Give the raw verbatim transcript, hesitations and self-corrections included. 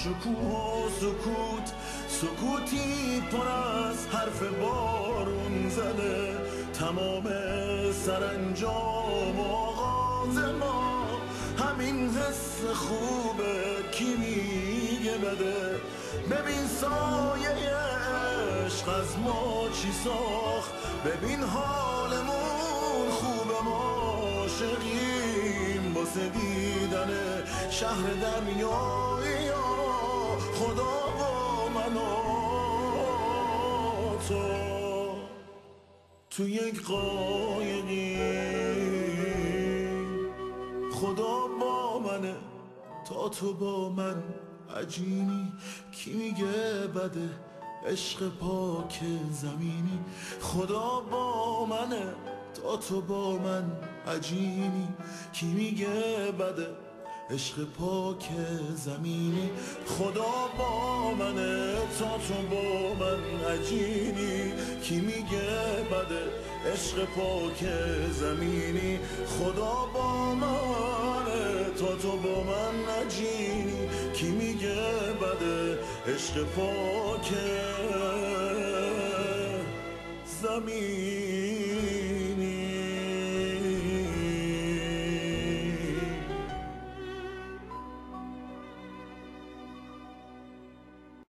شکوه و سکوت، سکوتی پر از حرف بارون زده. تمام سرانجام و آغاز ما همین حس خوبه، کی میگه بده؟ ببین سایه عشق از ما چی ساخت، ببین حالمون خوبه، ما عاشقیم واسه دیدن شهر دریایی. خدا با من و تو تو یک قایقی، خدا با منه تا تو با من عجینی. کی میگه بده عشق پاک زمینی؟ خدا با منه تا تو با من عجینی. کی میگه بده عشق پاک زمینی؟ خدا با منه تا تو با من عجینی. کی میگه بده عشق پاک زمینی؟ خدا با منه تا تو با من عجینی. کی میگه بده عشق پاک زمینی؟